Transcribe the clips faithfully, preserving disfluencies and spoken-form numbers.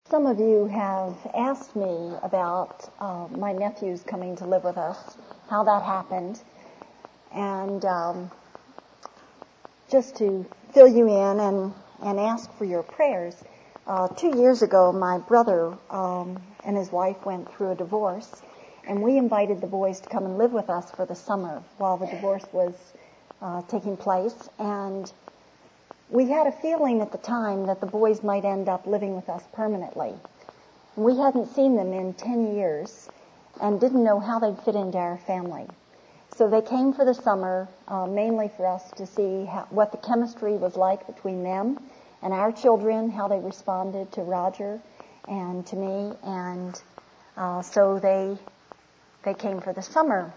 Some of you have asked me about uh, my nephews coming to live with us, how that happened. And um, just to fill you in and, and ask for your prayers, uh, two years ago my brother um, and his wife went through a divorce, and we invited the boys to come and live with us for the summer while the divorce was uh, taking place. And we had a feeling at the time that the boys might end up living with us permanently. We hadn't seen them in ten years and didn't know how they'd fit into our family. So they came for the summer, uh, mainly for us to see how, what the chemistry was like between them and our children, how they responded to Roger and to me. And uh, so they they came for the summer.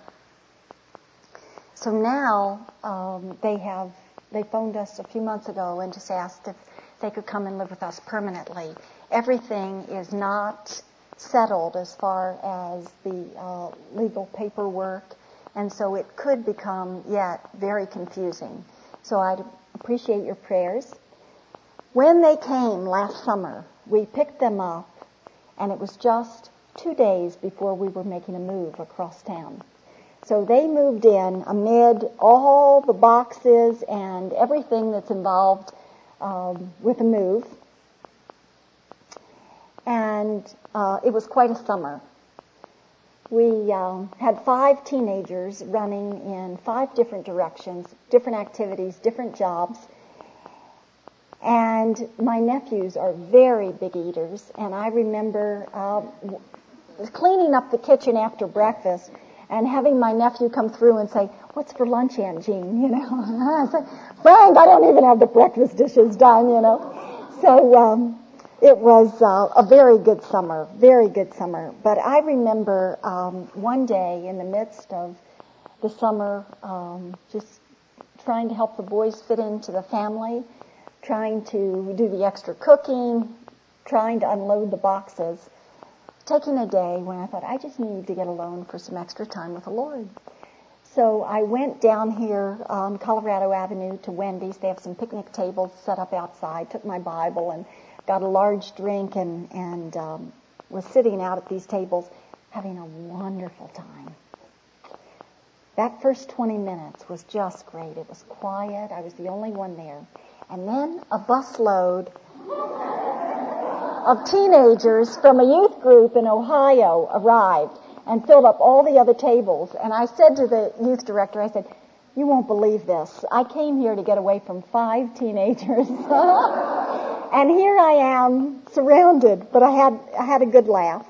So now um, they have They phoned us a few months ago and just asked if they could come and live with us permanently. Everything is not settled as far as the uh, legal paperwork, and so it could become yet very confusing. So I'd appreciate your prayers. When they came last summer, we picked them up, and it was just two days before we were making a move across town. So they moved in amid all the boxes and everything that's involved um, with a move. And uh, it was quite a summer. We um, had five teenagers running in five different directions, different activities, different jobs. And my nephews are very big eaters. And I remember uh, cleaning up the kitchen after breakfast and having my nephew come through and say, "What's for lunch, Aunt Jean?" You know, I said, "Frank, I don't even have the breakfast dishes done." You know, so um, it was uh, a very good summer, very good summer. But I remember um, one day in the midst of the summer, um, just trying to help the boys fit into the family, trying to do the extra cooking, trying to unload the boxes. Taking a day when I thought, I just need to get alone for some extra time with the Lord. So I went down here on Colorado Avenue to Wendy's. They have some picnic tables set up outside, took my Bible and got a large drink and, and um, was sitting out at these tables having a wonderful time. That first twenty minutes was just great. It was quiet. I was the only one there. And then a busload of teenagers from a youth group in Ohio arrived and filled up all the other tables. And I said to the youth director, I said, "You won't believe this. I came here to get away from five teenagers." And here I am, surrounded, but I had I had a good laugh.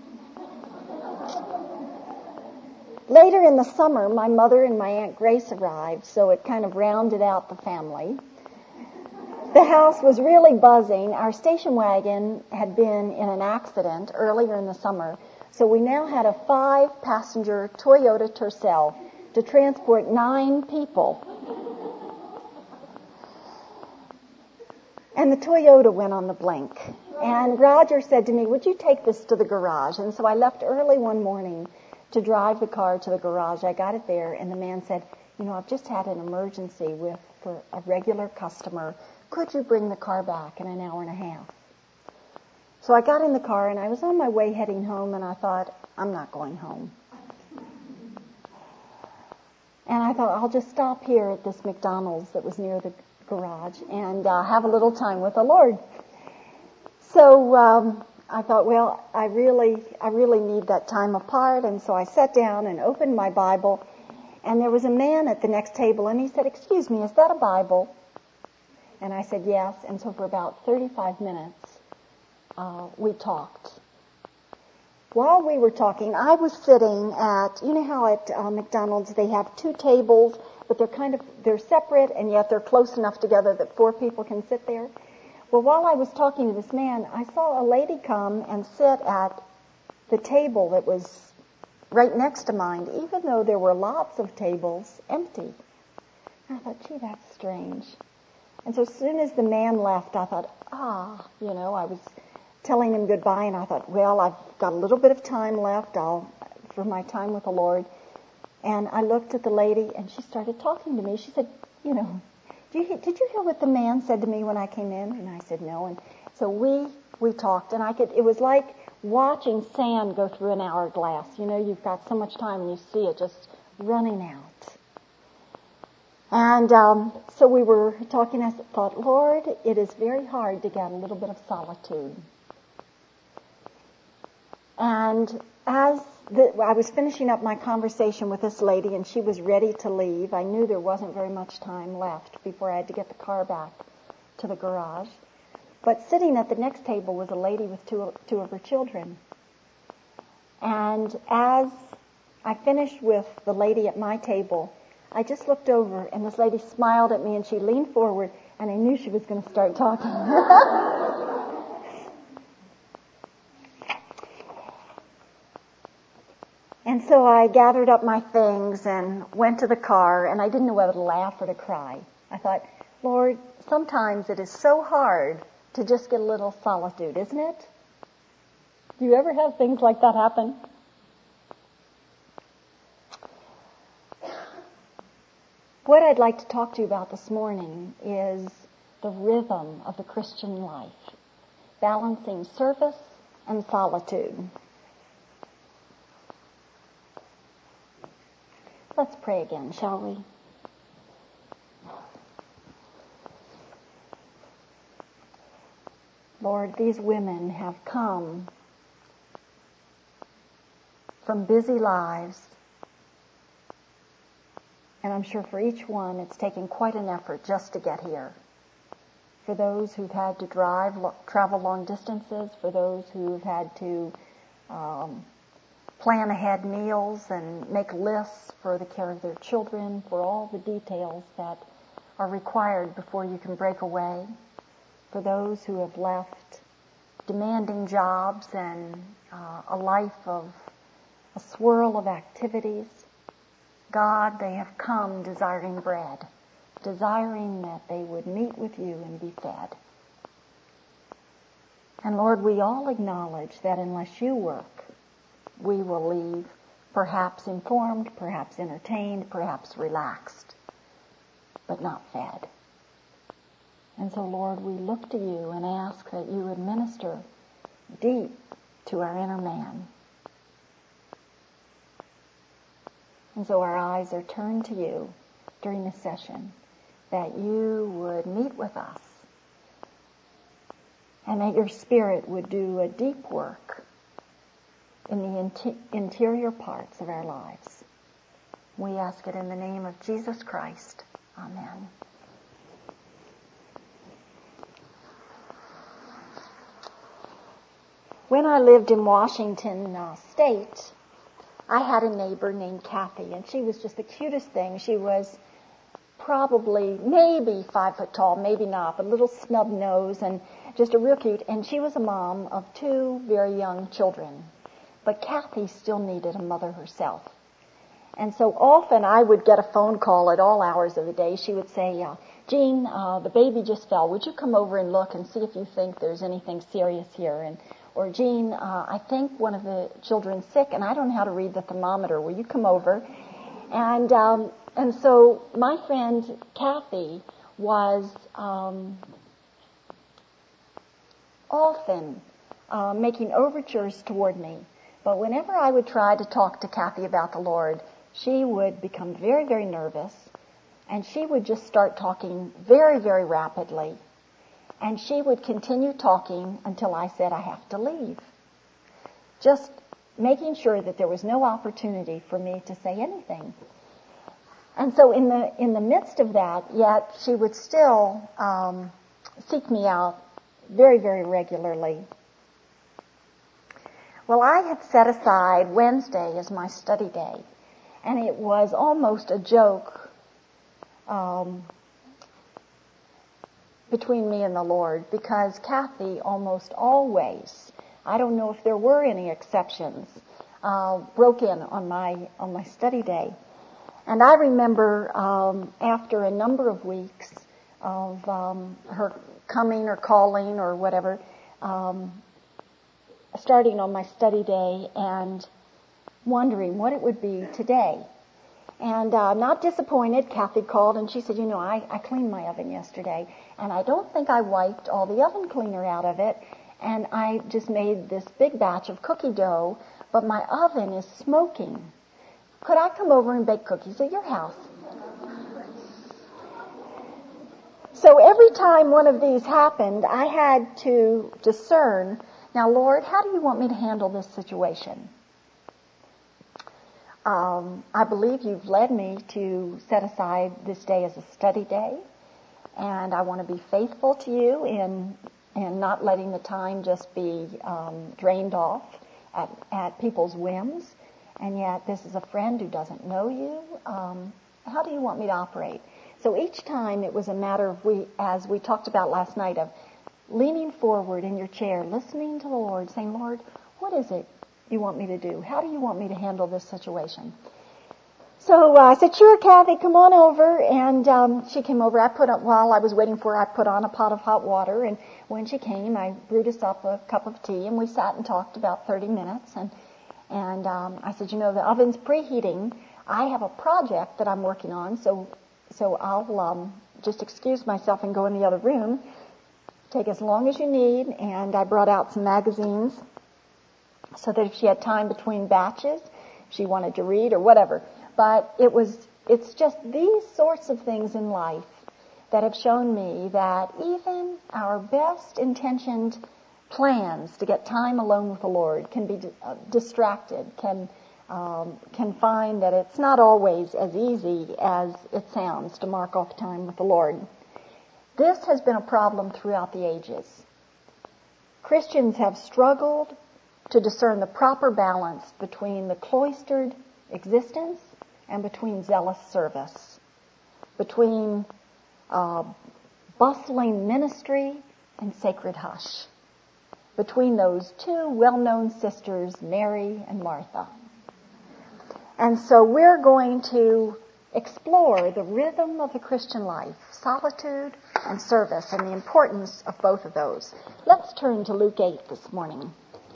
Later in the summer, my mother and my Aunt Grace arrived, so it kind of rounded out the family. The house was really buzzing. Our station wagon had been in an accident earlier in the summer, so we now had a five-passenger Toyota Tercel to transport nine people. And the Toyota went on the blink. And Roger said to me, "Would you take this to the garage?" And so I left early one morning to drive the car to the garage. I got it there, and the man said, "You know, I've just had an emergency with for a regular customer. Could you bring the car back in an hour and a half?" So I got in the car, and I was on my way heading home, and I thought, I'm not going home. And I thought, I'll just stop here at this McDonald's that was near the garage and uh, have a little time with the Lord. So um, I thought, well, I really, I really need that time apart, and so I sat down and opened my Bible, and there was a man at the next table, and he said, "Excuse me, is that a Bible?" And I said, yes. And so for about thirty-five minutes, uh, we talked. While we were talking, I was sitting at, you know how at uh, McDonald's they have two tables, but they're kind of, they're separate, and yet they're close enough together that four people can sit there? Well, while I was talking to this man, I saw a lady come and sit at the table that was right next to mine, even though there were lots of tables empty. And I thought, gee, that's strange. And so as soon as the man left, I thought, ah, you know, I was telling him goodbye, and I thought, well, I've got a little bit of time left I'll, for my time with the Lord. And I looked at the lady, and she started talking to me. She said, you know, did you, did you hear what the man said to me when I came in? And I said, no. And so we we talked, and I could, it was like watching sand go through an hourglass. You know, you've got so much time and you see it just running out. And um, so we were talking, I thought, Lord, it is very hard to get a little bit of solitude. And as the, I was finishing up my conversation with this lady and she was ready to leave, I knew there wasn't very much time left before I had to get the car back to the garage. But sitting at the next table was a lady with two, two of her children. And as I finished with the lady at my table, I just looked over and this lady smiled at me and she leaned forward and I knew she was going to start talking. And so I gathered up my things and went to the car, and I didn't know whether to laugh or to cry. I thought, Lord, sometimes it is so hard to just get a little solitude, isn't it? Do you ever have things like that happen? What I'd like to talk to you about this morning is the rhythm of the Christian life, balancing service and solitude. Let's pray again, shall we? Lord, these women have come from busy lives, and I'm sure for each one it's taken quite an effort just to get here. For those who've had to drive, travel long distances, for those who've had to um, plan ahead meals and make lists for the care of their children, for all the details that are required before you can break away. For those who have left demanding jobs and uh, a life of a swirl of activities, God, they have come desiring bread, desiring that they would meet with you and be fed. And Lord, we all acknowledge that unless you work, we will leave perhaps informed, perhaps entertained, perhaps relaxed, but not fed. And so, Lord, we look to you and ask that you would minister deep to our inner man. And so our eyes are turned to you during this session, that you would meet with us and that your Spirit would do a deep work in the inter- interior parts of our lives. We ask it in the name of Jesus Christ. Amen. When I lived in Washington uh, State, I had a neighbor named Kathy, and she was just the cutest thing. She was probably maybe five foot tall, maybe not, but a little snub nose and just a real cute. And she was a mom of two very young children. But Kathy still needed a mother herself. And so often I would get a phone call at all hours of the day. She would say, uh, Jean, uh, the baby just fell. Would you come over and look and see if you think there's anything serious here? And Or, Jean, uh, I think one of the children's sick, and I don't know how to read the thermometer. Will you come over? And um, and so my friend Kathy was um, often uh, making overtures toward me. But whenever I would try to talk to Kathy about the Lord, she would become very, very nervous, and she would just start talking very, very rapidly. And she would continue talking until I said, I have to leave. Just making sure that there was no opportunity for me to say anything. And so in the in the midst of that, yet she would still um, seek me out very, very regularly. Well, I had set aside Wednesday as my study day, and it was almost a joke um, between me and the Lord, because Kathy almost always, I don't know if there were any exceptions, uh, broke in on my on my study day. And I remember um, after a number of weeks of um, her coming or calling or whatever, um, starting on my study day and wondering what it would be today. And uh, not disappointed, Kathy called and she said, you know, I, I cleaned my oven yesterday, and I don't think I wiped all the oven cleaner out of it. and I just made this big batch of cookie dough, but my oven is smoking. Could I come over and bake cookies at your house? So every time one of these happened, I had to discern, now, Lord, how do you want me to handle this situation? Um, I believe you've led me to set aside this day as a study day, and I want to be faithful to you in, in not letting the time just be um, drained off at, at people's whims, and yet this is a friend who doesn't know you. Um, how do you want me to operate? So each time it was a matter of, we, as we talked about last night, of leaning forward in your chair, listening to the Lord, saying, Lord, what is it you want me to do? How do you want me to handle this situation? So uh, I said, sure, Kathy, come on over. And um, she came over. I put up, while I was waiting for her, I put on a pot of hot water. And when she came, I brewed us up a cup of tea, and we sat and talked about thirty minutes. And, and um, I said, you know, the oven's preheating. I have a project that I'm working on, so so I'll um, just excuse myself and go in the other room. Take as long as you need. And I brought out some magazines so that if she had time between batches, if she wanted to read or whatever. But it was, it's just these sorts of things in life that have shown me that even our best intentioned plans to get time alone with the Lord can be uh, distracted, can um, can find that it's not always as easy as it sounds to mark off time with the Lord. This has been a problem throughout the ages. Christians have struggled to discern the proper balance between the cloistered existence and between zealous service, between uh, bustling ministry and sacred hush, between those two well-known sisters, Mary and Martha. And so we're going to explore the rhythm of the Christian life, solitude and service, and the importance of both of those. Let's turn to Luke eight this morning.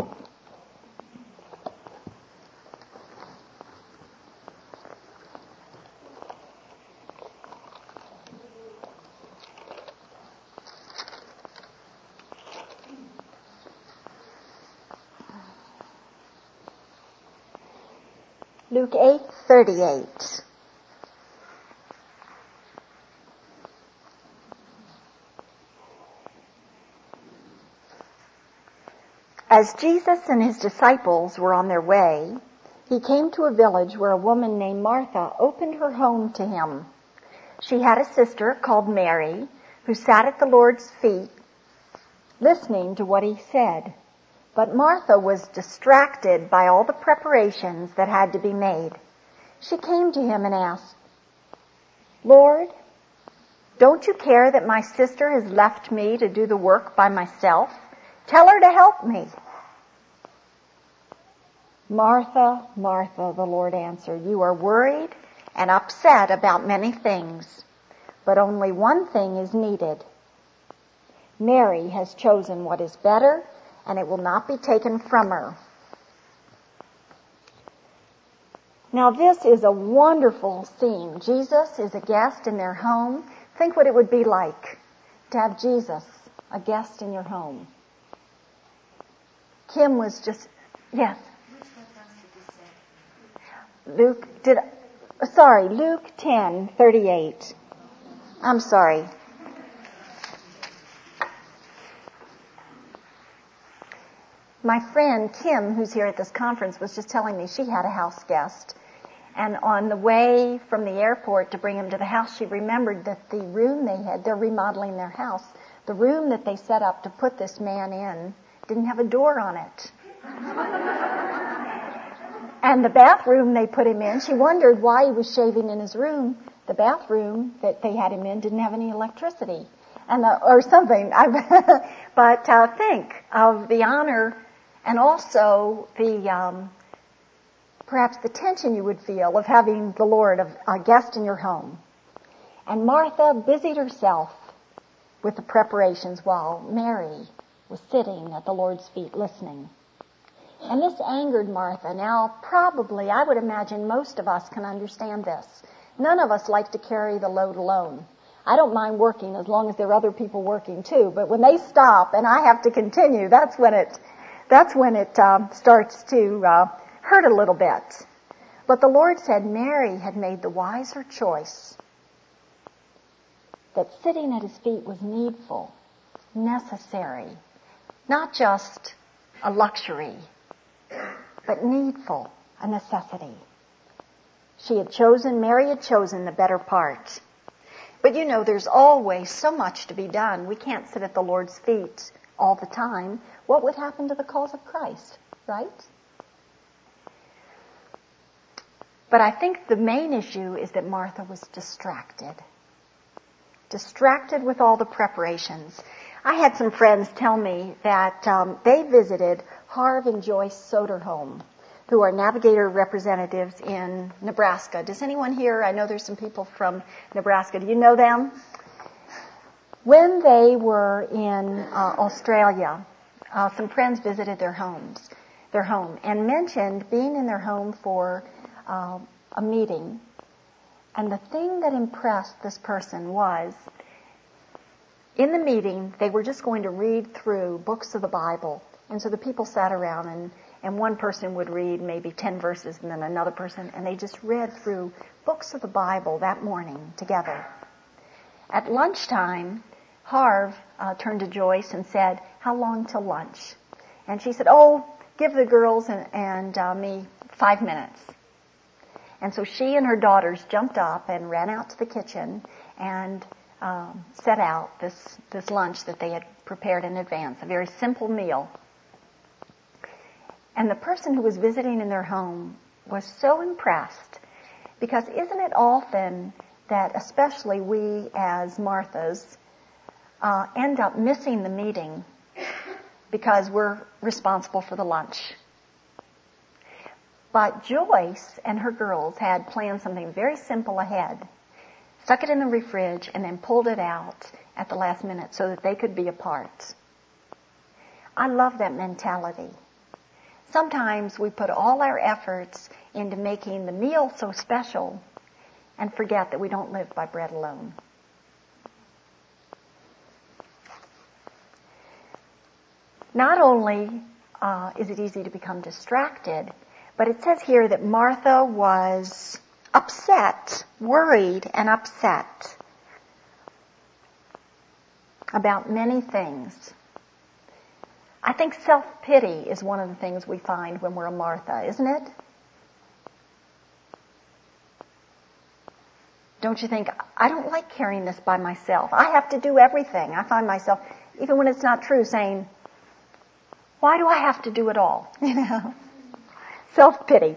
Luke eight thirty-eight. As Jesus and his disciples were on their way, he came to a village where a woman named Martha opened her home to him. She had a sister called Mary who sat at the Lord's feet listening to what he said. But Martha was distracted by all the preparations that had to be made. She came to him and asked, Lord, don't you care that my sister has left me to do the work by myself? Tell her to help me. Martha, Martha, the Lord answered, you are worried and upset about many things, but only one thing is needed. Mary has chosen what is better, and it will not be taken from her. Now this is a wonderful scene. Jesus is a guest in their home. Think what it would be like to have Jesus, a guest in your home. Kim was just, yes. Luke, did, sorry, Luke ten thirty-eight. I'm sorry. My friend Kim, who's here at this conference, was just telling me she had a house guest. And on the way from the airport to bring him to the house, she remembered that the room they had, they're remodeling their house, the room that they set up to put this man in didn't have a door on it. And the bathroom they put him in, she wondered why he was shaving in his room. The bathroom that they had him in didn't have any electricity, and the, or something. But uh, think of the honor and also the um, perhaps the tension you would feel of having the Lord, of a guest in your home. And Martha busied herself with the preparations while Mary was sitting at the Lord's feet listening. And this angered Martha. Now, probably, I would imagine most of us can understand this. None of us like to carry the load alone. I don't mind working as long as there are other people working too. But when they stop and I have to continue, that's when it, that's when it um, starts to uh, hurt a little bit. But the Lord said Mary had made the wiser choice, that sitting at his feet was needful, necessary, not just a luxury, but needful, a necessity. She had chosen, Mary had chosen the better part. But you know, there's always so much to be done. We can't sit at the Lord's feet all the time. What would happen to the cause of Christ, right? But I think the main issue is that Martha was distracted. Distracted with all the preparations. I had some friends tell me that um, they visited Harv and Joyce Soderholm, who are Navigator representatives in Nebraska. Does anyone here, I know there's some people from Nebraska, do you know them? When they were in uh, Australia, uh, some friends visited their homes, their home, and mentioned being in their home for uh, a meeting. And the thing that impressed this person was, in the meeting, they were just going to read through books of the Bible. And so the people sat around, and, and one person would read maybe ten verses, and then another person, and they just read through books of the Bible that morning together. At lunchtime, Harv uh, turned to Joyce and said, "How long till lunch?" And she said, "Oh, give the girls and, and uh, me five minutes." And so she and her daughters jumped up and ran out to the kitchen and um, set out this, this lunch that they had prepared in advance, a very simple meal. And the person who was visiting in their home was so impressed, because isn't it often that especially we as Marthas uh, end up missing the meeting because we're responsible for the lunch? But Joyce and her girls had planned something very simple ahead, stuck it in the fridge, and then pulled it out at the last minute so that they could be a part. I love that mentality. Sometimes we put all our efforts into making the meal so special and forget that we don't live by bread alone. Not only uh, is it easy to become distracted, but it says here that Martha was upset, worried and upset about many things. I think self-pity is one of the things we find when we're a Martha, isn't it? Don't you think, I don't like carrying this by myself. I have to do everything. I find myself, even when it's not true, saying, why do I have to do it all? You know? Self-pity.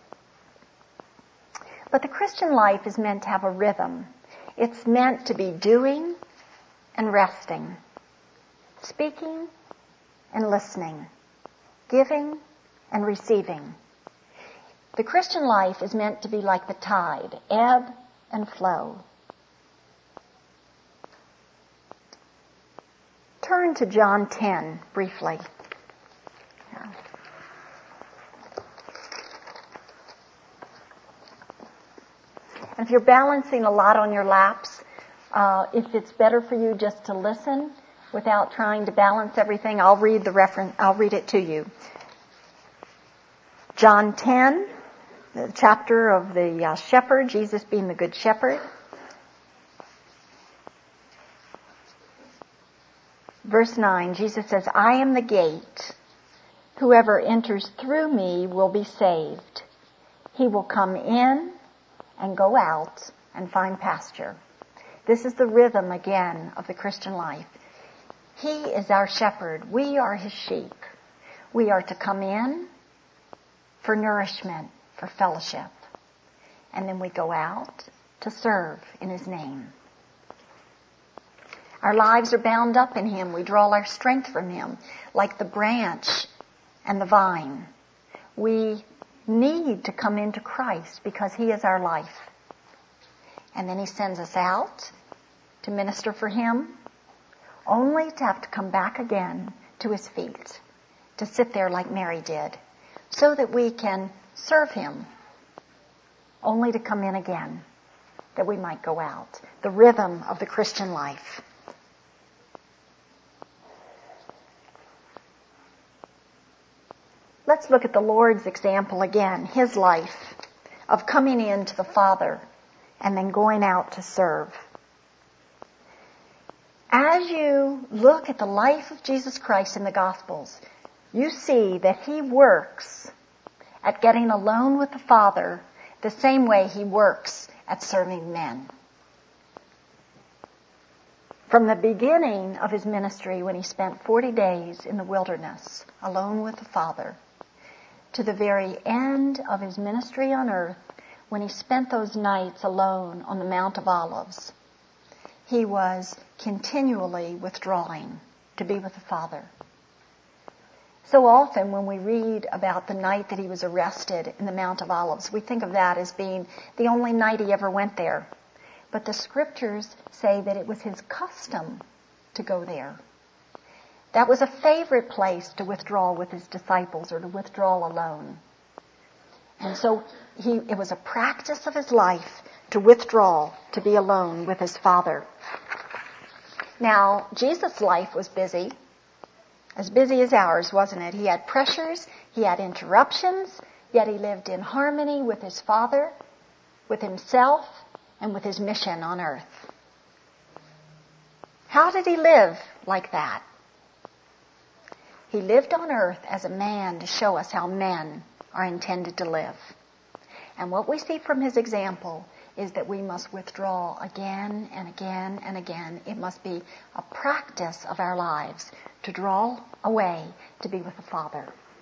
But the Christian life is meant to have a rhythm. It's meant to be doing and resting, speaking and listening, giving and receiving. The Christian life is meant to be like the tide, ebb and flow. Turn to John ten briefly. Yeah. And if you're balancing a lot on your laps, uh, if it's better for you just to listen without trying to balance everything, I'll read the reference. I'll read it to you. John ten, the chapter of the uh, shepherd, Jesus being the good shepherd. Verse nine, Jesus says, I am the gate. Whoever enters through me will be saved. He will come in and go out and find pasture. This is the rhythm, again, of the Christian life. He is our shepherd. We are his sheep. We are to come in for nourishment, for fellowship. And then we go out to serve in his name. Our lives are bound up in him. We draw our strength from him, like the branch and the vine. We need to come into Christ because he is our life. And then he sends us out to minister for him, only to have to come back again to his feet, to sit there like Mary did, so that we can serve him, only to come in again. that we might go out. The rhythm of the Christian life. Let's look at the Lord's example again, his life of coming in to the Father and then going out to serve. As you look at the life of Jesus Christ in the Gospels, you see that he works at getting alone with the Father the same way he works at serving men. From the beginning of his ministry, when he spent forty days in the wilderness alone with the Father, to the very end of his ministry on earth, when he spent those nights alone on the Mount of Olives, he was continually withdrawing to be with the Father. So often when we read about the night that he was arrested in the Mount of Olives, we think of that as being the only night he ever went there. But the scriptures say that it was his custom to go there. That was a favorite place to withdraw with his disciples or to withdraw alone. And so he, it was a practice of his life to withdraw, to be alone with his Father. Now, Jesus' life was busy, as busy as ours, wasn't it? He had pressures, he had interruptions, yet he lived in harmony with his Father, with himself, and with his mission on earth. How did he live like that? He lived on earth as a man to show us how men are intended to live. And what we see from his example is that we must withdraw again and again and again. It must be a practice of our lives to draw away to be with the Father.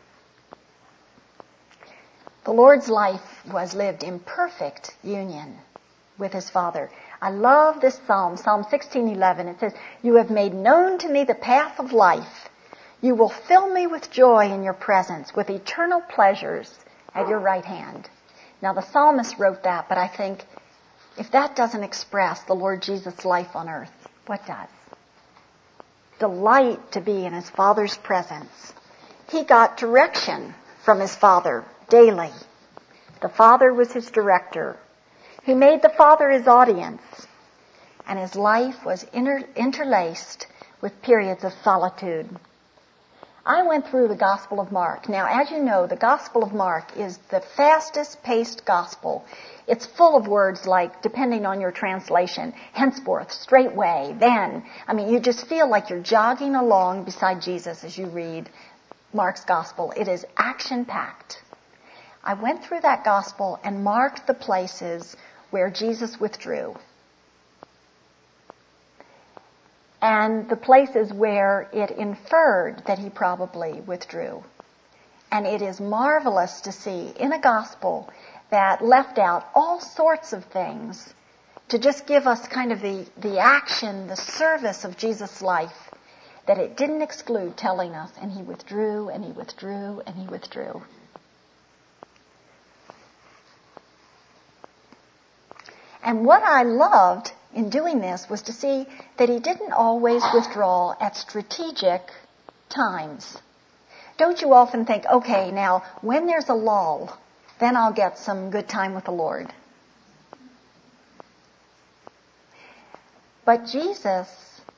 The Lord's life was lived in perfect union with his Father. I love this psalm, Psalm sixteen eleven. It says, "You have made known to me the path of life. You will fill me with joy in your presence, with eternal pleasures at your right hand." Now, the psalmist wrote that, but I think if that doesn't express the Lord Jesus' life on earth, what does? Delight to be in his Father's presence. He got direction from his Father daily. The Father was his director. He made the Father his audience. And his life was inter- interlaced with periods of solitude. I went through the Gospel of Mark. Now, as you know, the Gospel of Mark is the fastest-paced gospel. It's full of words like, depending on your translation, henceforth, straightway, then. I mean, you just feel like you're jogging along beside Jesus as you read Mark's Gospel. It is action-packed. I went through that Gospel and marked the places where Jesus withdrew. And the places where it inferred that he probably withdrew. And it is marvelous to see in a gospel that left out all sorts of things to just give us kind of the, the action, the service of Jesus' life, that it didn't exclude telling us, and he withdrew, and he withdrew, and he withdrew. And what I loved in doing this was to see that he didn't always withdraw at strategic times. Don't you often think, okay, now when there's a lull, then I'll get some good time with the Lord. But Jesus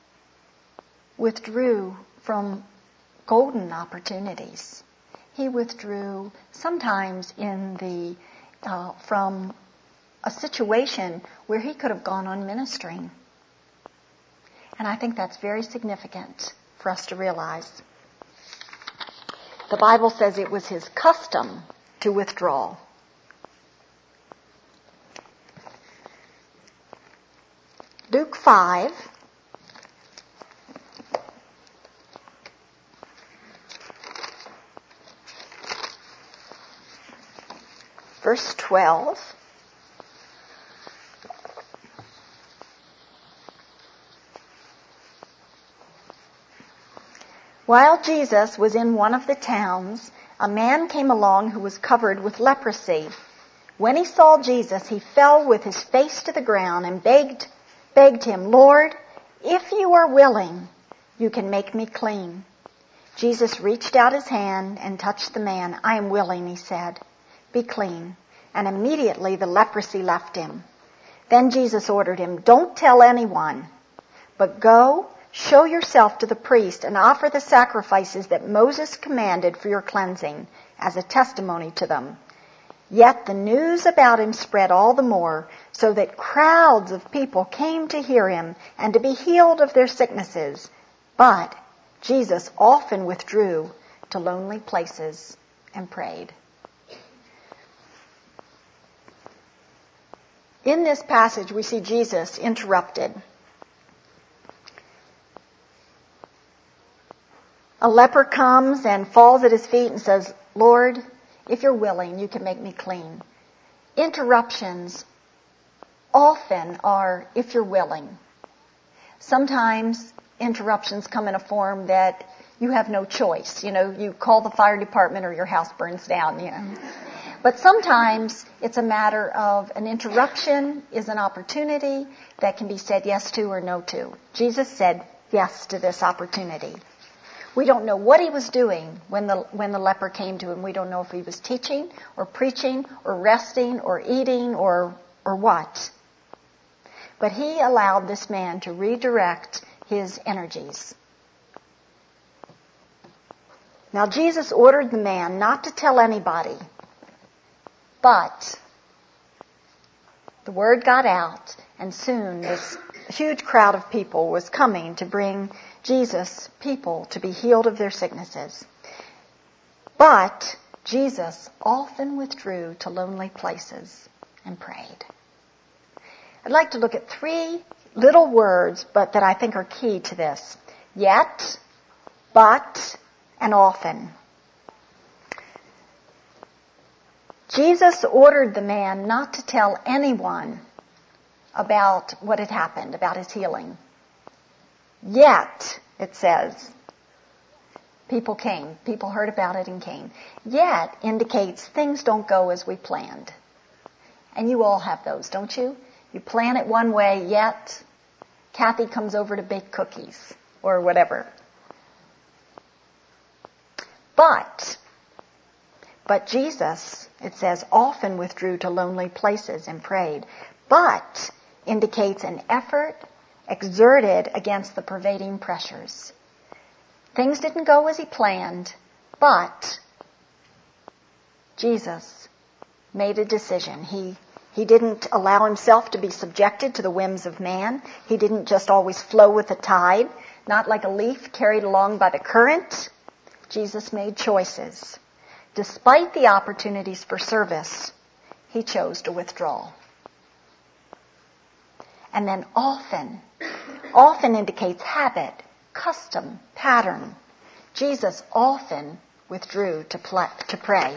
withdrew from golden opportunities. He withdrew sometimes in the uh, from a situation where he could have gone on ministering. And I think that's very significant for us to realize. The Bible says it was his custom to withdraw. Luke five. Verse twelve. While Jesus was in one of the towns, a man came along who was covered with leprosy. When he saw Jesus, he fell with his face to the ground and begged, begged him, "Lord, if you are willing, you can make me clean." Jesus reached out his hand and touched the man. "I am willing," he said. "Be clean." And immediately the leprosy left him. Then Jesus ordered him, "Don't tell anyone, but go, show yourself to the priest and offer the sacrifices that Moses commanded for your cleansing as a testimony to them." Yet the news about him spread all the more, so that crowds of people came to hear him and to be healed of their sicknesses. But Jesus often withdrew to lonely places and prayed. In this passage, we see Jesus interrupted. A leper comes and falls at his feet and says, "Lord, if you're willing, you can make me clean." Interruptions often are, "if you're willing." Sometimes interruptions come in a form that you have no choice. You know, you call the fire department or your house burns down, you know. But sometimes it's a matter of an interruption is an opportunity that can be said yes to or no to. Jesus said yes to this opportunity. We don't know what he was doing when the when the leper came to him. We don't know if he was teaching or preaching or resting or eating or or what. But he allowed this man to redirect his energies. Now Jesus ordered the man not to tell anybody, but the word got out, and soon this huge crowd of people was coming to bring Jesus people to be healed of their sicknesses. But Jesus often withdrew to lonely places and prayed. I'd like to look at three little words, but that I think are key to this. Yet, but, and often. Jesus ordered the man not to tell anyone about what had happened, about his healing. Yet, it says, people came. People heard about it and came. Yet indicates things don't go as we planned. And you all have those, don't you? You plan it one way, yet Kathy comes over to bake cookies or whatever. But, but Jesus, it says, often withdrew to lonely places and prayed. But indicates an effort exerted against the pervading pressures. Things didn't go as he planned, but Jesus made a decision. He He didn't allow himself to be subjected to the whims of man. He didn't just always flow with the tide, not like a leaf carried along by the current. Jesus made choices. Despite the opportunities for service, he chose to withdraw. And then often, often indicates habit, custom, pattern. Jesus often withdrew to, pl- to pray.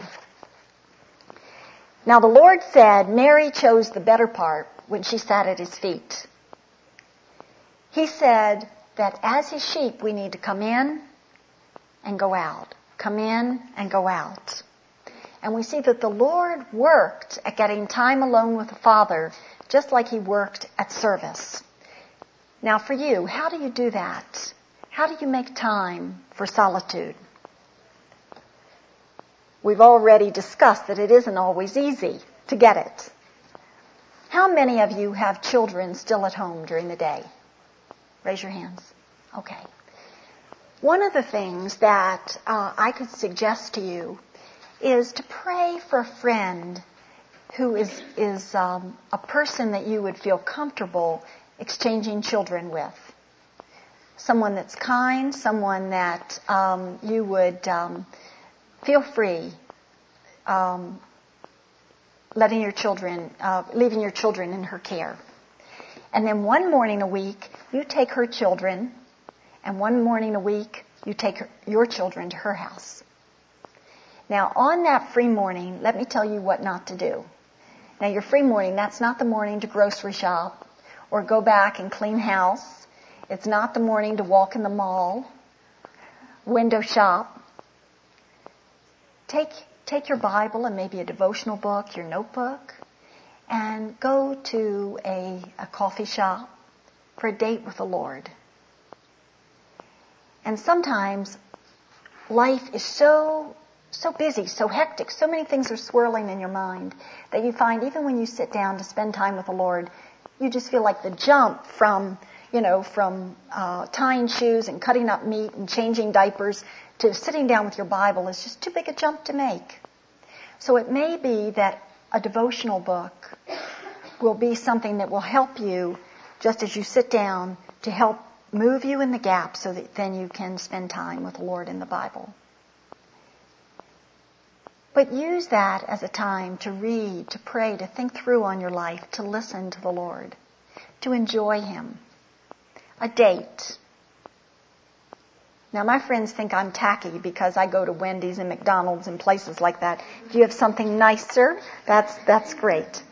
Now the Lord said Mary chose the better part when she sat at his feet. He said that as his sheep we need to come in and go out. Come in and go out. And we see that the Lord worked at getting time alone with the Father just like he worked at service. Now for you, how do you do that? How do you make time for solitude? We've already discussed that it isn't always easy to get it. How many of you have children still at home during the day? Raise your hands. Okay. One of the things that uh, I could suggest to you is to pray for a friend who is, is um, a person that you would feel comfortable exchanging children with. Someone that's kind, someone that um, you would um, feel free um, letting your children, uh, leaving your children in her care. And then one morning a week, you take her children, and one morning a week, you take her, your children to her house. Now, on that free morning, let me tell you what not to do. Now, your free morning, that's not the morning to grocery shop or go back and clean house. It's not the morning to walk in the mall, window shop. Take, take your Bible and maybe a devotional book, your notebook, and go to a, a coffee shop for a date with the Lord. And sometimes life is so so busy, so hectic, so many things are swirling in your mind that you find even when you sit down to spend time with the Lord, You just feel like the jump from, you know, from uh, tying shoes and cutting up meat and changing diapers to sitting down with your Bible is just too big a jump to make. So it may be that a devotional book will be something that will help you just as you sit down to help move you in the gap so that then you can spend time with the Lord in the Bible. But use that as a time to read, to pray, to think through on your life, to listen to the Lord, to enjoy Him. A date. Now, my friends think I'm tacky because I go to Wendy's and McDonald's and places like that. If you have something nicer, that's that's great.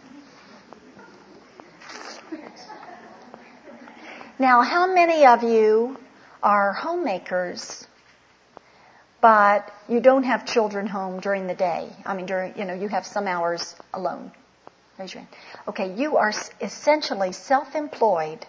Now, how many of you are homemakers, but you don't have children home during the day? I mean, during, you know, you have some hours alone. Raise your hand. Okay, you are essentially self-employed.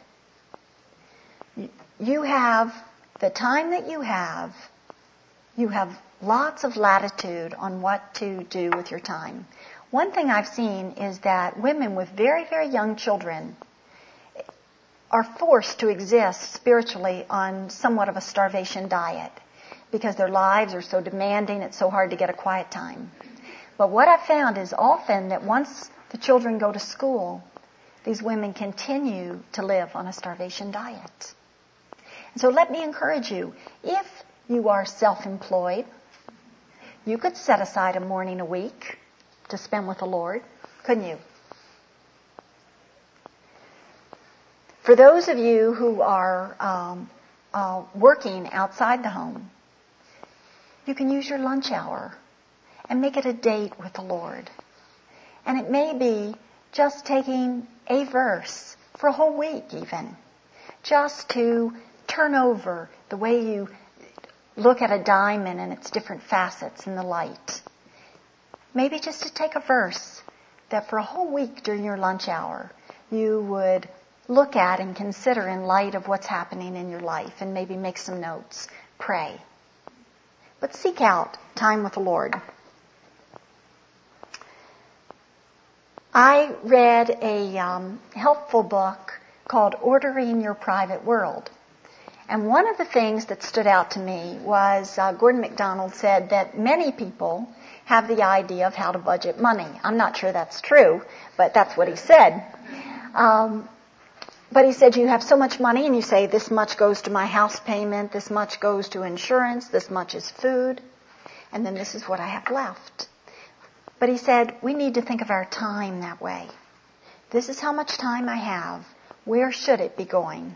You have the time that you have, you have lots of latitude on what to do with your time. One thing I've seen is that women with very, very young children are forced to exist spiritually on somewhat of a starvation diet because their lives are so demanding, it's so hard to get a quiet time. But what I've found is often that once the children go to school, these women continue to live on a starvation diet. And so let me encourage you, if you are self-employed, you could set aside a morning a week to spend with the Lord, couldn't you? For those of you who are um, uh, working outside the home, you can use your lunch hour and make it a date with the Lord. And it may be just taking a verse for a whole week even, just to turn over the way you look at a diamond and its different facets in the light. Maybe just to take a verse that for a whole week during your lunch hour you would look at and consider in light of what's happening in your life and maybe make some notes. Pray. But seek out time with the Lord. I read a um, helpful book called Ordering Your Private World. And one of the things that stood out to me was uh, Gordon MacDonald said that many people have the idea of how to budget money. I'm not sure that's true, but that's what he said. Um, but he said you have so much money and you say this much goes to my house payment, this much goes to insurance, this much is food, and then this is what I have left. But he said we need to think of our time that way. This is how much time I have. Where should it be going?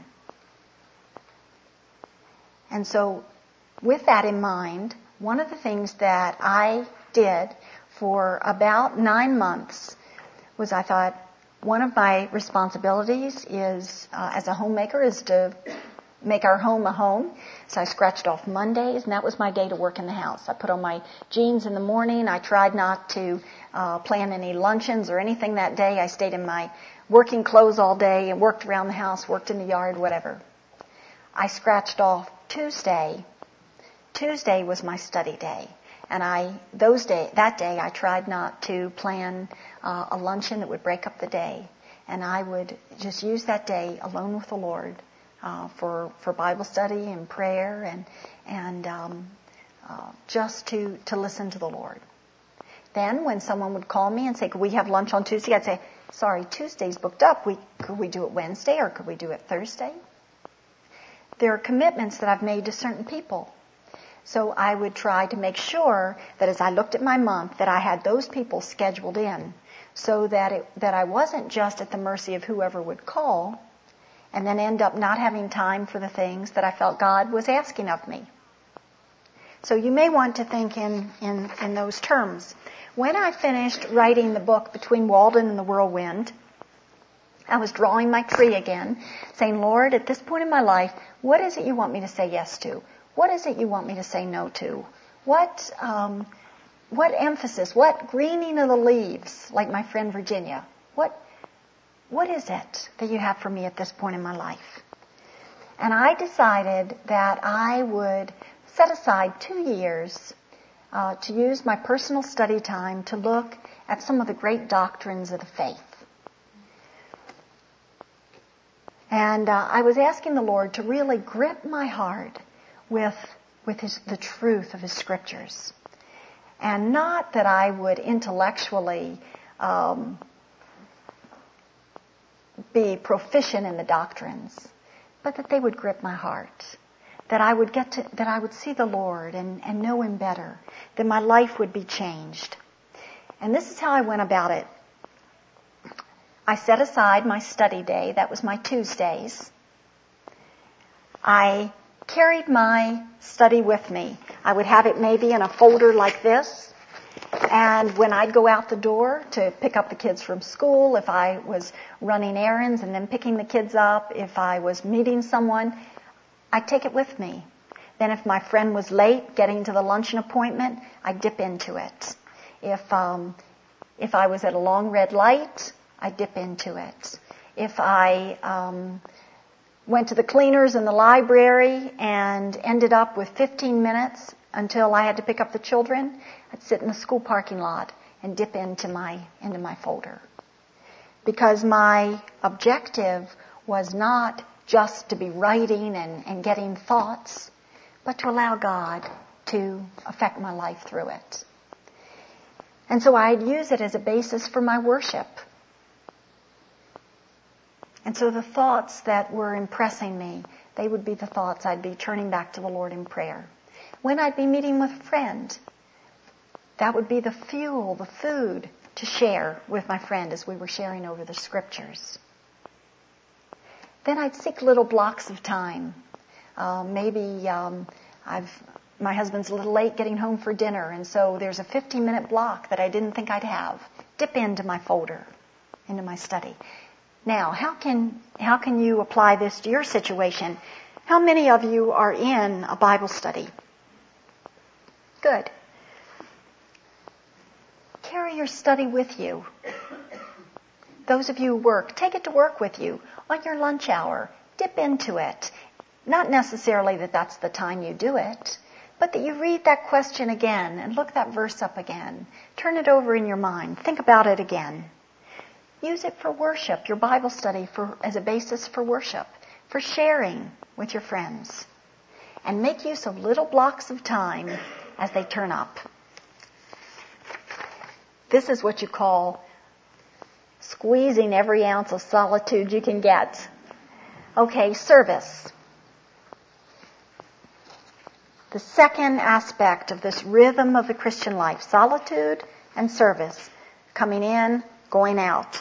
And so with that in mind, one of the things that I did for about nine months was I thought one of my responsibilities is, uh, as a homemaker, is to make our home a home. So I scratched off Mondays, and that was my day to work in the house. I put on my jeans in the morning. I tried not to uh, plan any luncheons or anything that day. I stayed in my working clothes all day and worked around the house, worked in the yard, whatever. I scratched off Tuesday. Tuesday was my study day. And I, those day, that day, I tried not to plan uh, a luncheon that would break up the day. And I would just use that day alone with the Lord uh, for for Bible study and prayer and and um, uh, just to to listen to the Lord. Then, when someone would call me and say, "Could we have lunch on Tuesday?" I'd say, "Sorry, Tuesday's booked up. We could we do it Wednesday or could we do it Thursday?" There are commitments that I've made to certain people. So I would try to make sure that as I looked at my month that I had those people scheduled in so that it, that I wasn't just at the mercy of whoever would call and then end up not having time for the things that I felt God was asking of me. So you may want to think in, in, in those terms. When I finished writing the book Between Walden and the Whirlwind, I was drawing my tree again, saying, Lord, at this point in my life, what is it you want me to say yes to? What is it you want me to say no to? What um, what emphasis, what greening of the leaves, like my friend Virginia? What what is it that you have for me at this point in my life? And I decided that I would set aside two years uh, to use my personal study time to look at some of the great doctrines of the faith. And uh, I was asking the Lord to really grip my heart with, with his, the truth of His Scriptures. And not that I would intellectually um, be proficient in the doctrines, but that they would grip my heart. That I would get to, that I would see the Lord and, and know Him better. That my life would be changed. And this is how I went about it. I set aside my study day. That was my Tuesdays. I carried my study with me. I would have it maybe in a folder like this. And when I'd go out the door to pick up the kids from school, if I was running errands and then picking the kids up, if I was meeting someone, I'd take it with me. Then if my friend was late getting to the luncheon appointment, I'd dip into it. If um, if I was at a long red light, I'd dip into it. If I um, went to the cleaners in the library and ended up with fifteen minutes until I had to pick up the children, I'd sit in the school parking lot and dip into my into my folder. Because my objective was not just to be writing and, and getting thoughts, but to allow God to affect my life through it. And so I'd use it as a basis for my worship. And so the thoughts that were impressing me, they would be the thoughts I'd be turning back to the Lord in prayer. When I'd be meeting with a friend, that would be the fuel, the food to share with my friend as we were sharing over the Scriptures. Then I'd seek little blocks of time. Uh, maybe um, I've my husband's a little late getting home for dinner, and so there's a fifteen-minute block that I didn't think I'd have. Dip into my folder, into my study. Now, how can how can you apply this to your situation? How many of you are in a Bible study? Good. Carry your study with you. Those of you who work, take it to work with you on your lunch hour. Dip into it. Not necessarily that that's the time you do it, but that you read that question again and look that verse up again. Turn it over in your mind. Think about it again. Use it for worship, your Bible study for as a basis for worship, for sharing with your friends. And make use of little blocks of time as they turn up. This is what you call squeezing every ounce of solitude you can get. Okay, service. The second aspect of this rhythm of the Christian life, solitude and service, coming in, going out.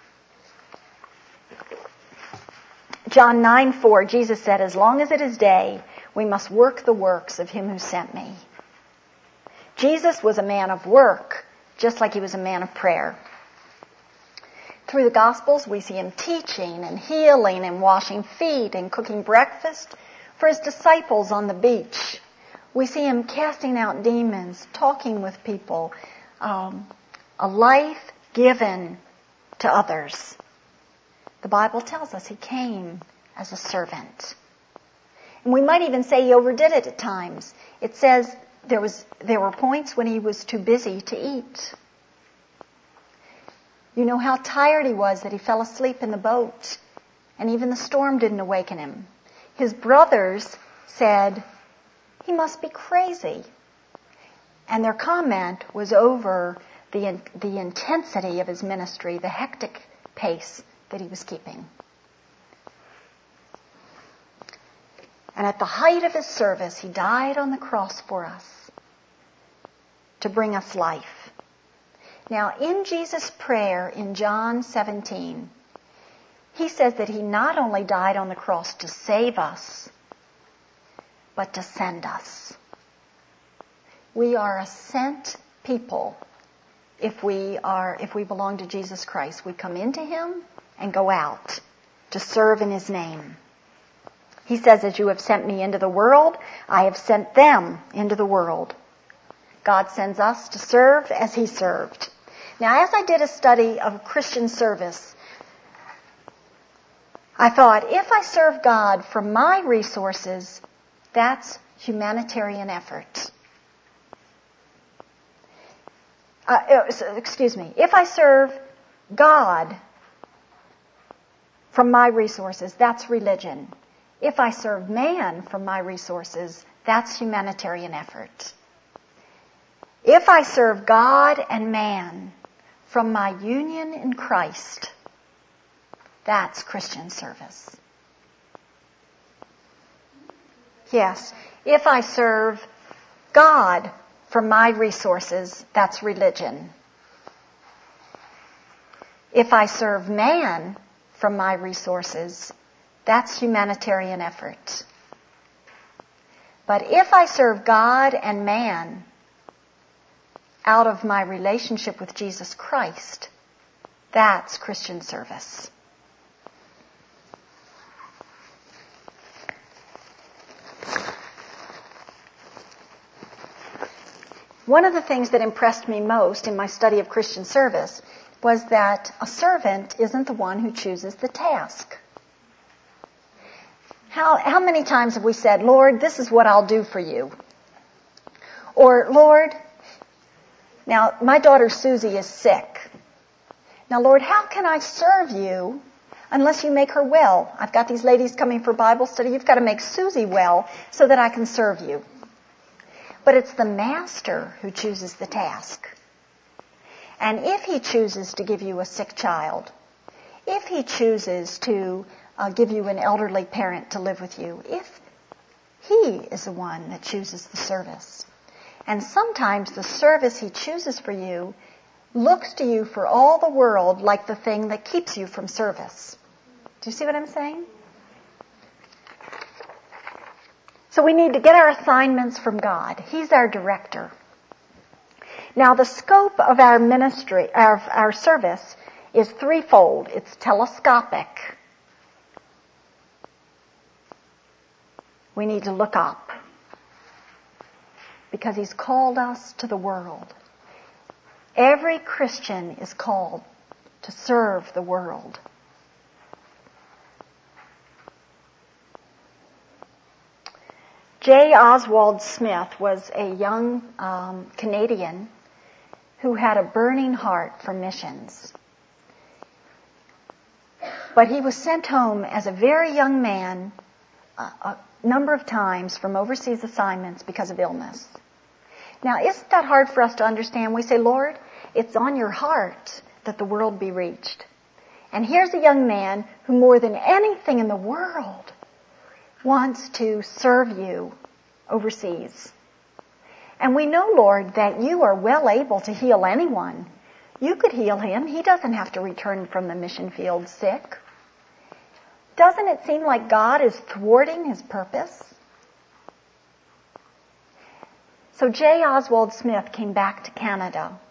John nine four, Jesus said, as long as it is day, we must work the works of Him who sent me. Jesus was a man of work, just like He was a man of prayer. Through the Gospels, we see Him teaching and healing and washing feet and cooking breakfast for His disciples on the beach. We see Him casting out demons, talking with people, um, a life given to others. The Bible tells us He came as a servant. And we might even say He overdid it at times. It says there was there were points when He was too busy to eat. You know how tired He was that He fell asleep in the boat, and even the storm didn't awaken Him. His brothers said, He must be crazy. And their comment was over the the intensity of His ministry, the hectic pace that He was keeping. And at the height of His service, He died on the cross for us to bring us life. Now, in Jesus' prayer in John seventeen, He says that He not only died on the cross to save us, but to send us. We are a sent people if we are, if we belong to Jesus Christ. We come into Him and go out to serve in His name. He says, as you have sent me into the world, I have sent them into the world. God sends us to serve as He served. Now, as I did a study of Christian service, I thought, if I serve God from my resources, that's humanitarian effort. Uh, excuse me. If I serve God from my resources, that's religion. If I serve man from my resources, that's humanitarian effort. If I serve God and man from my union in Christ, that's Christian service. Yes, if I serve God from my resources, that's religion. If I serve man from my resources, that's humanitarian effort. But if I serve God and man out of my relationship with Jesus Christ, that's Christian service. One of the things that impressed me most in my study of Christian service was that a servant isn't the one who chooses the task. How, how many times have we said, Lord, this is what I'll do for you? Or, Lord, now my daughter Susie is sick. Now, Lord, how can I serve you unless you make her well? I've got these ladies coming for Bible study. You've got to make Susie well so that I can serve you. But it's the master who chooses the task. And if he chooses to give you a sick child, if he chooses to uh, give you an elderly parent to live with you, if he is the one that chooses the service. And sometimes the service he chooses for you looks to you for all the world like the thing that keeps you from service. Do you see what I'm saying? So we need to get our assignments from God. He's our director. Now the scope of our ministry, of our service, is threefold. It's telescopic. We need to look up because he's called us to the world. Every Christian is called to serve the world. J. Oswald Smith was a young um, Canadian who had a burning heart for missions. But he was sent home as a very young man a, a number of times from overseas assignments because of illness. Now, isn't that hard for us to understand? We say, Lord, it's on your heart that the world be reached. And here's a young man who more than anything in the world wants to serve you overseas. And we know, Lord, that you are well able to heal anyone. You could heal him. He doesn't have to return from the mission field sick. Doesn't it seem like God is thwarting his purpose? So J. Oswald Smith came back to Canada.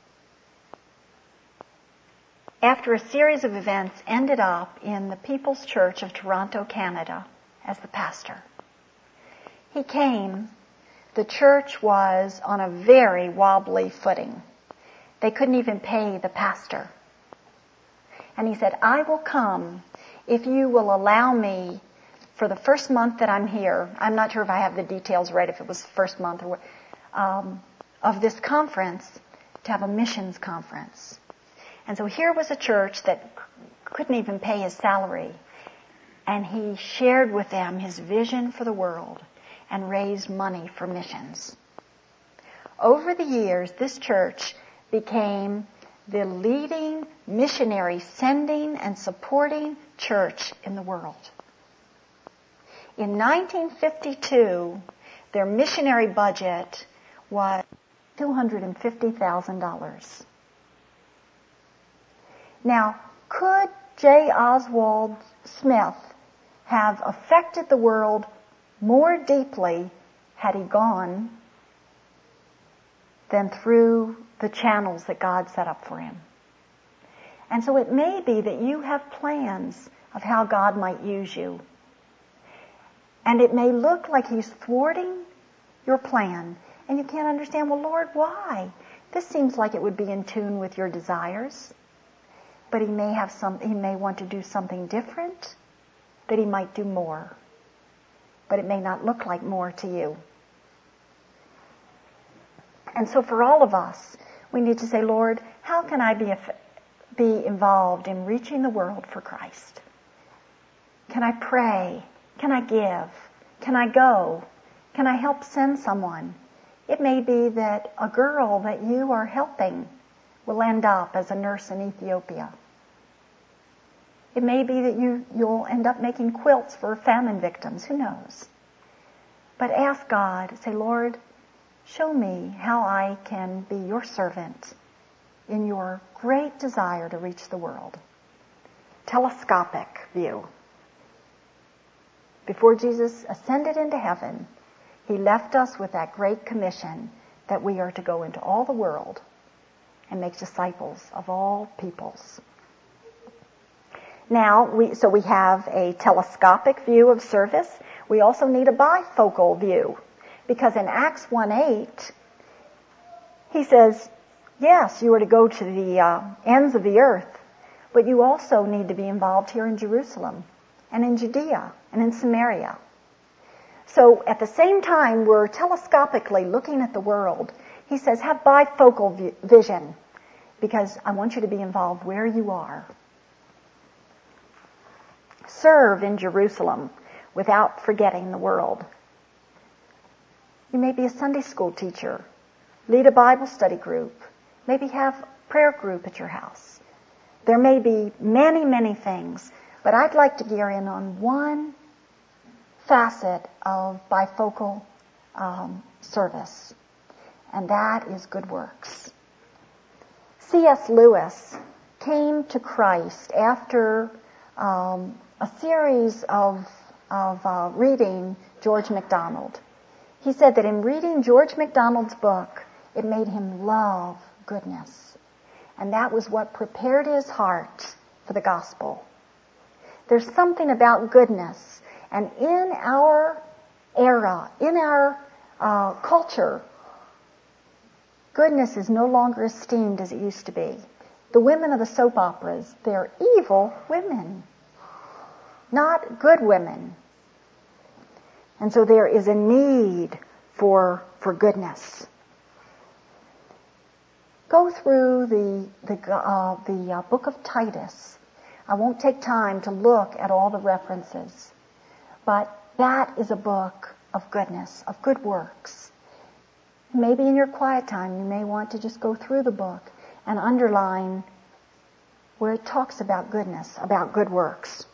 After a series of events, ended up in the People's Church of Toronto, Canada, as the pastor. He came, the church was on a very wobbly footing. They couldn't even pay the pastor. And he said, I will come if you will allow me for the first month that I'm here. I'm not sure if I have the details right, if it was the first month or what, um, of this conference, to have a missions conference. And so here was a church that couldn't even pay his salary. And he shared with them his vision for the world and raised money for missions. Over the years, this church became the leading missionary sending and supporting church in the world. In nineteen fifty-two, their missionary budget was two hundred fifty thousand dollars. Now, could J. Oswald Smith have affected the world more deeply had he gone than through the channels that God set up for him? And so it may be that you have plans of how God might use you. And it may look like he's thwarting your plan. And you can't understand, well, Lord, why? This seems like it would be in tune with your desires. But he may have some, he may want to do something different, that he might do more. But it may not look like more to you. And so for all of us, we need to say, Lord, how can I be, be involved in reaching the world for Christ? Can I pray? Can I give? Can I go? Can I help send someone? It may be that a girl that you are helping will end up as a nurse in Ethiopia. It may be that you, you'll end up making quilts for famine victims. Who knows? But ask God, say, Lord, show me how I can be your servant in your great desire to reach the world. Telescopic view. Before Jesus ascended into heaven, he left us with that great commission that we are to go into all the world and make disciples of all peoples. Now, we, so we have a telescopic view of service. We also need a bifocal view, because in Acts one eight, he says, yes, you are to go to the uh, ends of the earth, but you also need to be involved here in Jerusalem and in Judea and in Samaria. So at the same time, we're telescopically looking at the world. He says, have bifocal vi- vision, because I want you to be involved where you are. Serve in Jerusalem without forgetting the world. You may be a Sunday school teacher, lead a Bible study group, maybe have a prayer group at your house. There may be many, many things, but I'd like to gear in on one facet of bifocal um, service, and that is good works. C S Lewis came to Christ after um, a series of, of uh, reading George MacDonald. He said that in reading George MacDonald's book, it made him love goodness. And that was what prepared his heart for the gospel. There's something about goodness. And in our era, in our uh, culture, goodness is no longer esteemed as it used to be. The women of the soap operas, they're evil women, not good women. And so there is a need for, for goodness. Go through the, the, uh, the uh, book of Titus. I won't take time to look at all the references, but that is a book of goodness, of good works. Maybe in your quiet time you may want to just go through the book and underline where it talks about goodness, about good works.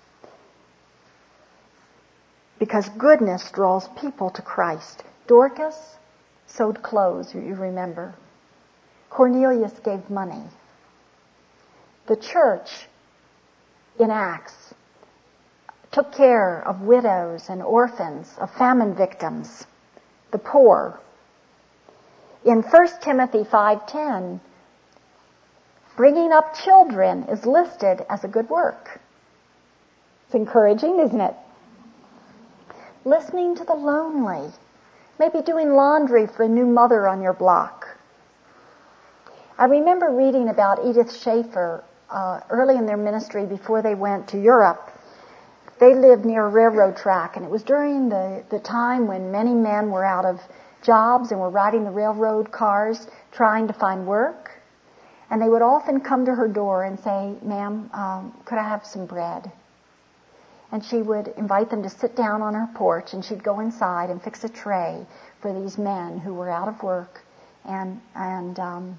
Because goodness draws people to Christ. Dorcas sewed clothes, you remember. Cornelius gave money. The church in Acts took care of widows and orphans, of famine victims, the poor. In First Timothy five ten, bringing up children is listed as a good work. It's encouraging, isn't it? Listening to the lonely. Maybe doing laundry for a new mother on your block. I remember reading about Edith Schaefer uh, early in their ministry before they went to Europe. They lived near a railroad track, and it was during the, the time when many men were out of jobs and were riding the railroad cars trying to find work. And they would often come to her door and say, ma'am, um, could I have some bread? And she would invite them to sit down on her porch, and she'd go inside and fix a tray for these men who were out of work and and um,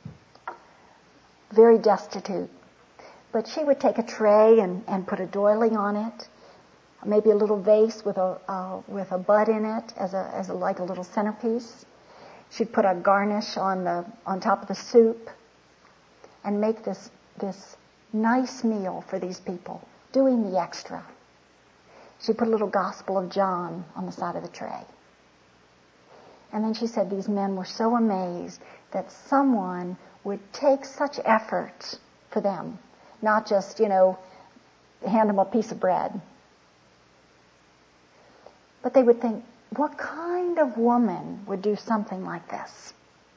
very destitute. But she would take a tray and, and put a doily on it, maybe a little vase with a uh, with a bud in it as a as a, like a little centerpiece. She'd put a garnish on the on top of the soup, and make this this nice meal for these people, doing the extra. She put a little Gospel of John on the side of the tray. And then she said these men were so amazed that someone would take such effort for them, not just, you know, hand them a piece of bread. But they would think, what kind of woman would do something like this?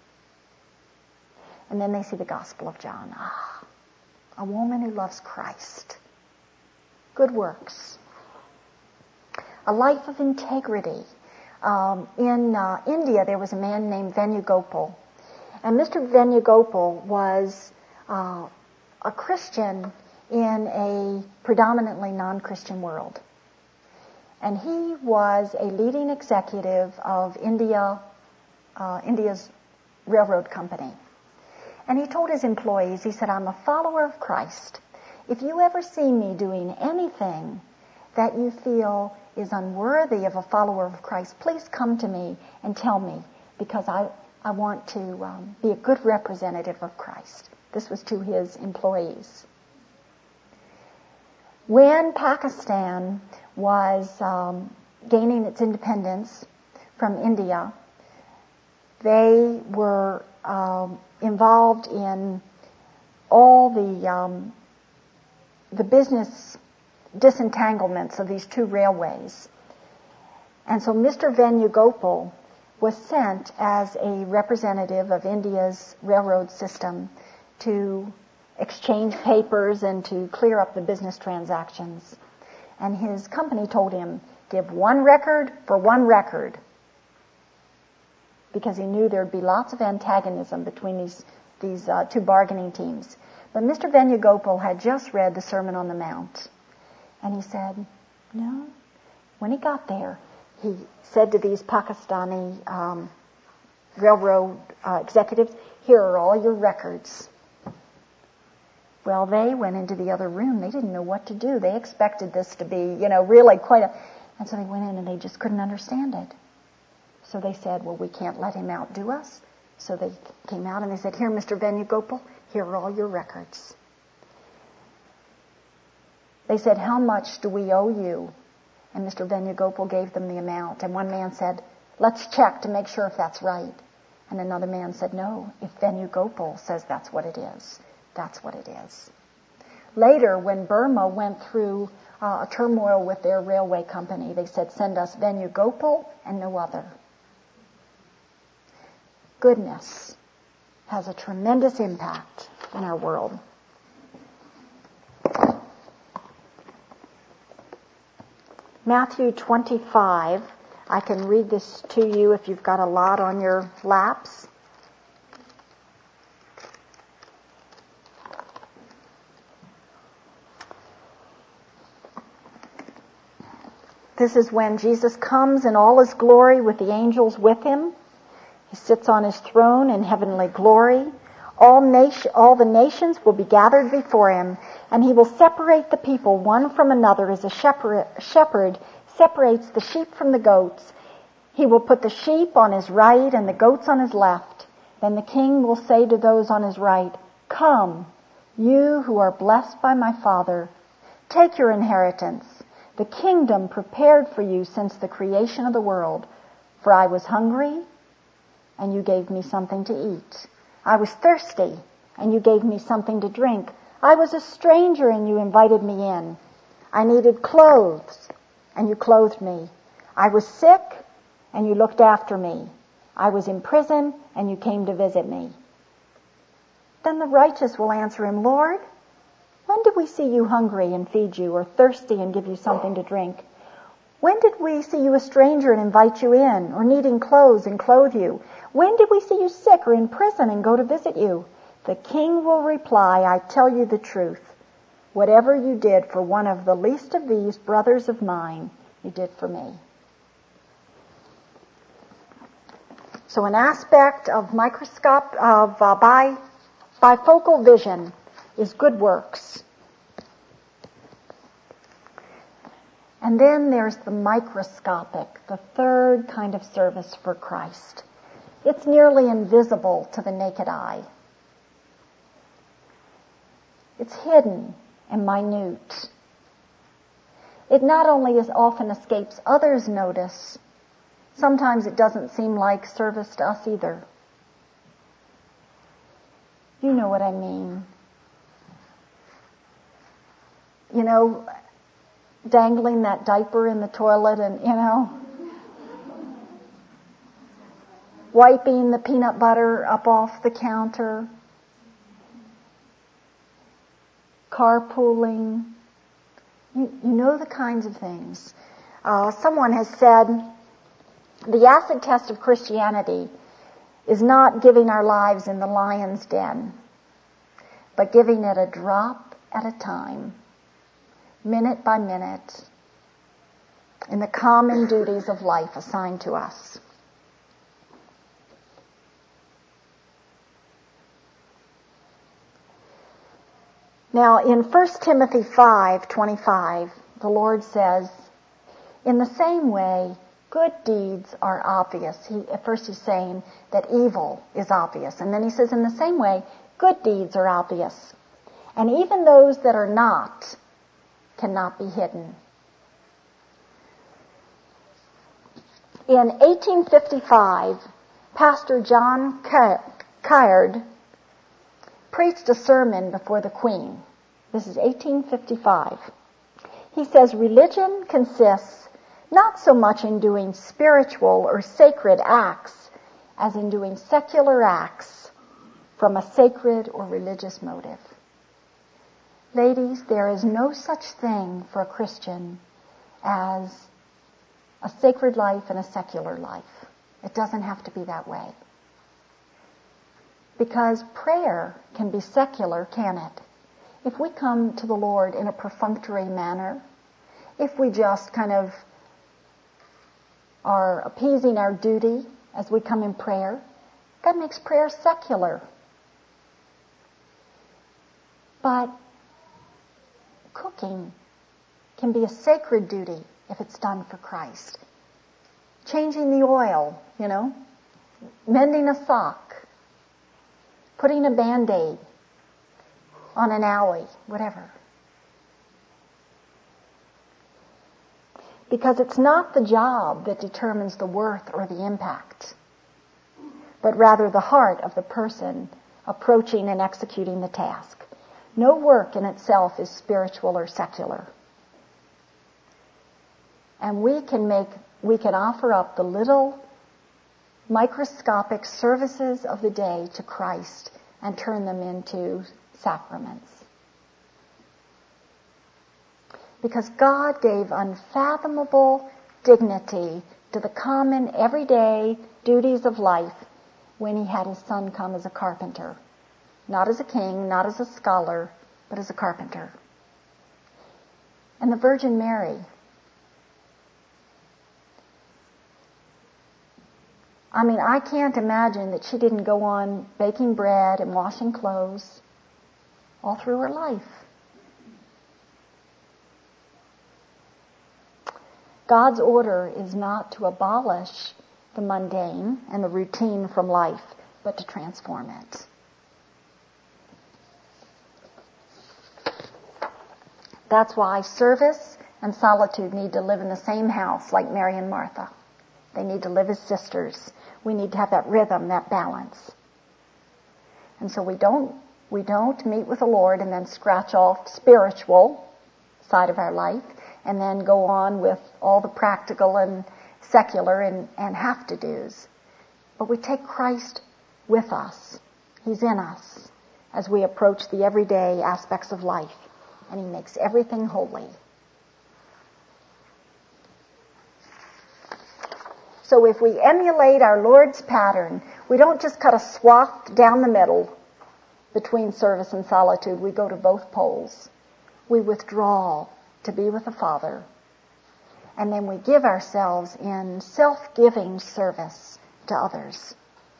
And then they see the Gospel of John. Ah, a woman who loves Christ. Good works. A life of integrity. Um, in uh, India, there was a man named Venugopal. And Mister Venugopal was uh, a Christian in a predominantly non-Christian world. And he was a leading executive of India, uh, India's railroad company. And he told his employees, he said, I'm a follower of Christ. If you ever see me doing anything that you feel is unworthy of a follower of Christ, please come to me and tell me, because I, I want to um, be a good representative of Christ. This was to his employees. When Pakistan was um, gaining its independence from India, they were um, involved in all the um, the business disentanglements of these two railways. And so Mister Venugopal was sent as a representative of India's railroad system to exchange papers and to clear up the business transactions. And his company told him, give one record for one record, because he knew there'd be lots of antagonism between these, these uh, two bargaining teams. But Mister Venugopal had just read the Sermon on the Mount. And he said, no. When he got there, he said to these Pakistani um, railroad uh, executives, here are all your records. Well, they went into the other room. They didn't know what to do. They expected this to be, you know, really quite a... And so they went in and they just couldn't understand it. So they said, well, we can't let him outdo us. So they came out and they said, here, Mister Venugopal, here are all your records. They said, how much do we owe you? And Mister Venugopal gave them the amount. And one man said, let's check to make sure if that's right. And another man said, no, if Venugopal says that's what it is, that's what it is. Later, when Burma went through uh, a turmoil with their railway company, they said, send us Venugopal and no other. Goodness has a tremendous impact in our world. Matthew twenty-five. I can read this to you if you've got a lot on your laps. This is when Jesus comes in all his glory with the angels with him. He sits on his throne in heavenly glory. All, nation, all the nations will be gathered before him, and he will separate the people one from another as a shepherd, shepherd separates the sheep from the goats. He will put the sheep on his right and the goats on his left. Then the king will say to those on his right, come, you who are blessed by my Father, take your inheritance, the kingdom prepared for you since the creation of the world. For I was hungry, and you gave me something to eat. I was thirsty, and you gave me something to drink. I was a stranger, and you invited me in. I needed clothes, and you clothed me. I was sick, and you looked after me. I was in prison, and you came to visit me. Then the righteous will answer him, Lord, when did we see you hungry and feed you, or thirsty and give you something to drink? When did we see you a stranger and invite you in, or needing clothes and clothe you? When did we see you sick or in prison and go to visit you? The king will reply, I tell you the truth. Whatever you did for one of the least of these brothers of mine, you did for me. So an aspect of microscope, of uh, bi, bifocal vision is good works. And then there's the microscopic, the third kind of service for Christ. It's nearly invisible to the naked eye. It's hidden and minute. It not only as often escapes others' notice, sometimes it doesn't seem like service to us either. You know what I mean. You know, dangling that diaper in the toilet and, you know, wiping the peanut butter up off the counter, carpooling. You, you know the kinds of things. Uh, someone has said the acid test of Christianity is not giving our lives in the lion's den, but giving it a drop at a time, minute by minute, in the common duties of life assigned to us. Now, in First Timothy five twenty-five, the Lord says, in the same way, good deeds are obvious. He, at first he's saying that evil is obvious. And then he says, in the same way, good deeds are obvious. And even those that are not cannot be hidden. In eighteen fifty-five, Pastor John Caird preached a sermon before the Queen. This is eighteen fifty-five. He says, religion consists not so much in doing spiritual or sacred acts as in doing secular acts from a sacred or religious motive. Ladies, there is no such thing for a Christian as a sacred life and a secular life. It doesn't have to be that way. Because prayer can be secular, can it? If we come to the Lord in a perfunctory manner, if we just kind of are appeasing our duty as we come in prayer, that makes prayer secular. But cooking can be a sacred duty if it's done for Christ. Changing the oil, you know, mending a sock, putting a Band-Aid on an owie, whatever. Because it's not the job that determines the worth or the impact, but rather the heart of the person approaching and executing the task. No work in itself is spiritual or secular. And we can make, we can offer up the little microscopic services of the day to Christ and turn them into sacraments. Because God gave unfathomable dignity to the common, everyday duties of life when He had His Son come as a carpenter. Not as a king, not as a scholar, but as a carpenter. And the Virgin Mary. I mean, I can't imagine that she didn't go on baking bread and washing clothes all through her life. God's order is not to abolish the mundane and the routine from life, but to transform it. That's why service and solitude need to live in the same house like Mary and Martha. They need to live as sisters. We need to have that rhythm, that balance. And so we don't we don't meet with the Lord and then scratch off spiritual side of our life and then go on with all the practical and secular and, and have-to-dos. But we take Christ with us. He's in us as we approach the everyday aspects of life. And He makes everything holy. So if we emulate our Lord's pattern, we don't just cut a swath down the middle between service and solitude. We go to both poles. We withdraw to be with the Father. And then we give ourselves in self-giving service to others.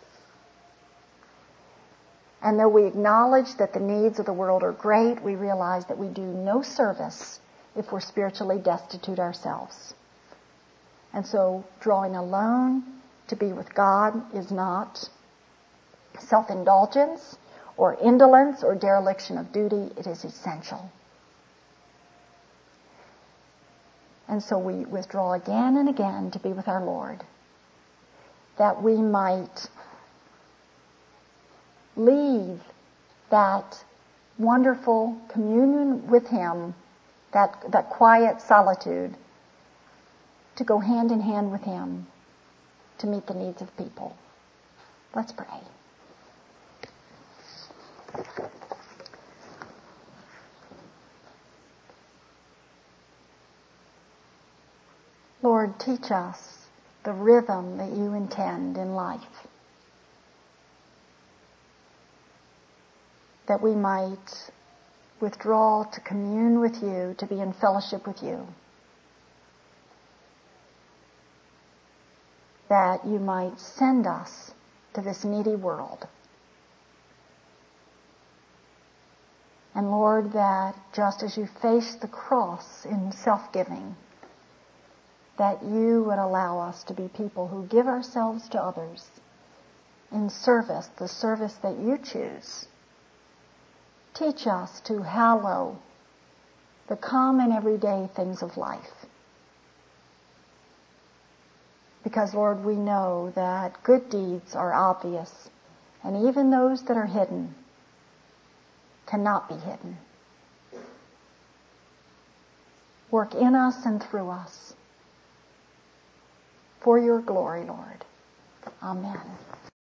And though we acknowledge that the needs of the world are great, we realize that we do no service if we're spiritually destitute ourselves. And so drawing alone to be with God is not self-indulgence or indolence or dereliction of duty. It is essential. And so we withdraw again and again to be with our Lord, that we might leave that wonderful communion with Him, that, that quiet solitude, to go hand in hand with Him to meet the needs of people. Let's pray. Lord, teach us the rhythm that You intend in life, that we might withdraw to commune with you, to be in fellowship with you, that you might send us to this needy world. And Lord, that just as you faced the cross in self-giving, that you would allow us to be people who give ourselves to others in service, the service that you choose. Teach us to hallow the common everyday things of life. Because, Lord, we know that good deeds are obvious, and even those that are hidden cannot be hidden. Work in us and through us for your glory, Lord. Amen.